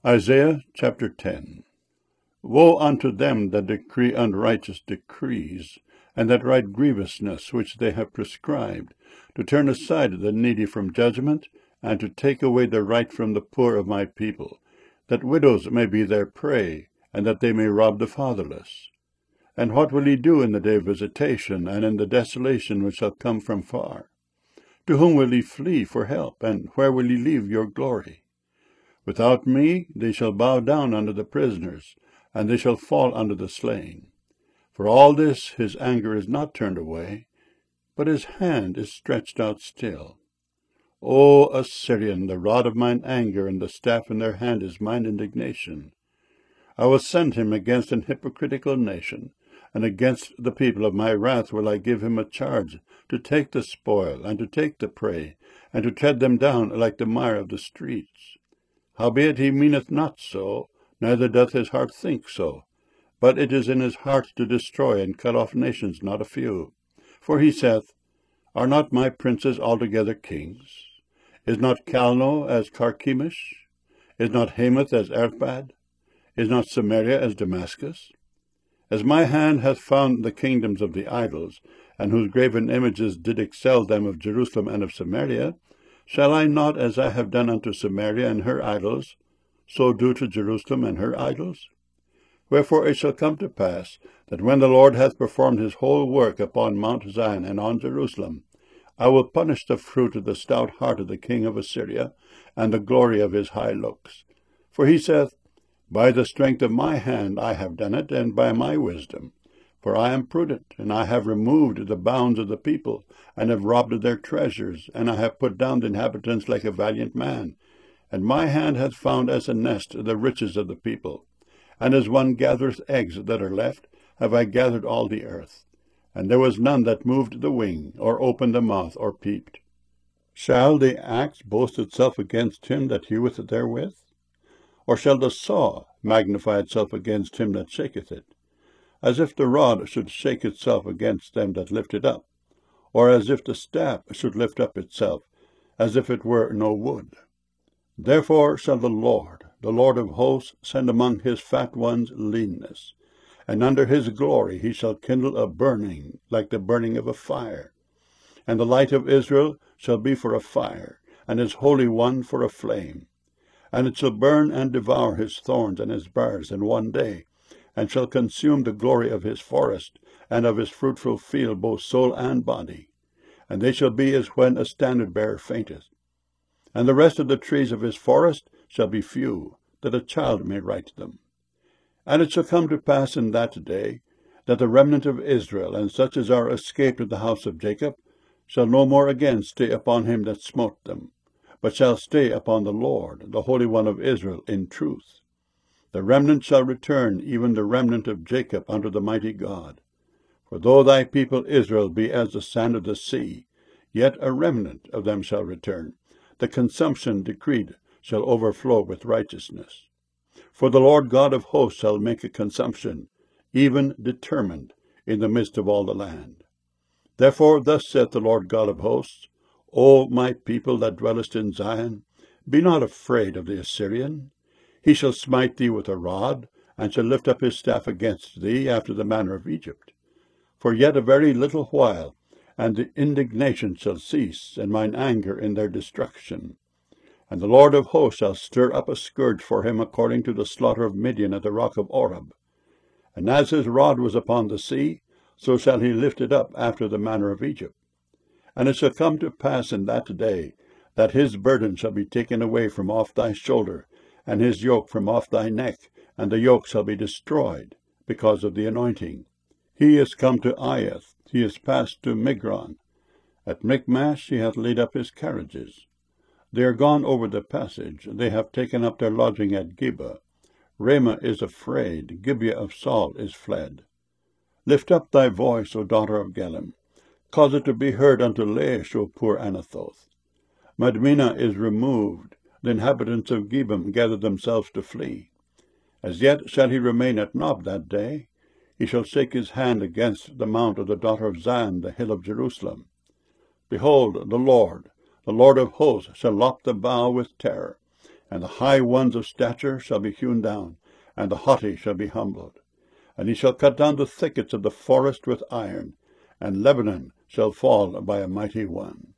Isaiah chapter 10. Woe unto them that decree unrighteous decrees, and that write grievousness which they have prescribed, to turn aside the needy from judgment, and to take away the right from the poor of my people, that widows may be their prey, and that they may rob the fatherless. And what will ye do in the day of visitation, and in the desolation which shall come from far? To whom will ye flee for help, and where will ye leave your glory? Without me they shall bow down under the prisoners, and they shall fall under the slain. For all this his anger is not turned away, but his hand is stretched out still. O Assyrian, the rod of mine anger, and the staff in their hand is mine indignation. I will send him against an hypocritical nation, and against the people of my wrath will I give him a charge, to take the spoil, and to take the prey, and to tread them down like the mire of the streets. Howbeit he meaneth not so, neither doth his heart think so. But it is in his heart to destroy and cut off nations, not a few. For he saith, Are not my princes altogether kings? Is not Calno as Carchemish? Is not Hamath as Arpad? Is not Samaria as Damascus? As my hand hath found the kingdoms of the idols, and whose graven images did excel them of Jerusalem and of Samaria, shall I not, as I have done unto Samaria and her idols, so do to Jerusalem and her idols? Wherefore it shall come to pass, that when the Lord hath performed his whole work upon Mount Zion and on Jerusalem, I will punish the fruit of the stout heart of the king of Assyria, and the glory of his high looks. For he saith, By the strength of my hand I have done it, and by my wisdom. For I am prudent, and I have removed the bounds of the people, and have robbed their treasures, and I have put down the inhabitants like a valiant man. And my hand hath found as a nest the riches of the people. And as one gathereth eggs that are left, have I gathered all the earth. And there was none that moved the wing, or opened the mouth, or peeped. Shall the axe boast itself against him that heweth therewith? Or shall the saw magnify itself against him that shaketh it? As if the rod should shake itself against them that lift it up, or as if the staff should lift up itself, as if it were no wood. Therefore shall the Lord of hosts, send among his fat ones leanness, and under his glory he shall kindle a burning like the burning of a fire. And the light of Israel shall be for a fire, and his Holy One for a flame. And it shall burn and devour his thorns and his briars in one day, and shall consume the glory of his forest, and of his fruitful field, both soul and body. And they shall be as when a standard-bearer fainteth. And the rest of the trees of his forest shall be few, that a child may write them. And it shall come to pass in that day, that the remnant of Israel, and such as are escaped of the house of Jacob, shall no more again stay upon him that smote them, but shall stay upon the Lord, the Holy One of Israel, in truth. The remnant shall return, even the remnant of Jacob, unto the mighty God. For though thy people Israel be as the sand of the sea, yet a remnant of them shall return. The consumption decreed shall overflow with righteousness. For the Lord God of hosts shall make a consumption, even determined, in the midst of all the land. Therefore thus saith the Lord God of hosts, O my people that dwellest in Zion, be not afraid of the Assyrian. He shall smite thee with a rod, and shall lift up his staff against thee after the manner of Egypt. For yet a very little while, and the indignation shall cease, and mine anger in their destruction. And the Lord of hosts shall stir up a scourge for him according to the slaughter of Midian at the rock of Oreb. And as his rod was upon the sea, so shall he lift it up after the manner of Egypt. And it shall come to pass in that day, that his burden shall be taken away from off thy shoulder, and his yoke from off thy neck, and the yoke shall be destroyed, because of the anointing. He is come to Aiath, he is passed to Migron. At Michmash he hath laid up his carriages. They are gone over the passage, they have taken up their lodging at Geba. Ramah is afraid, Gibeah of Saul is fled. Lift up thy voice, O daughter of Gallim. Cause it to be heard unto Laish, O poor Anathoth. Madmenah is removed, the inhabitants of Gebim gather themselves to flee. As yet shall he remain at Nob that day. He shall shake his hand against the mount of the daughter of Zion, the hill of Jerusalem. Behold, the Lord of hosts, shall lop the bough with terror, and the high ones of stature shall be hewn down, and the haughty shall be humbled. And he shall cut down the thickets of the forest with iron, and Lebanon shall fall by a mighty one.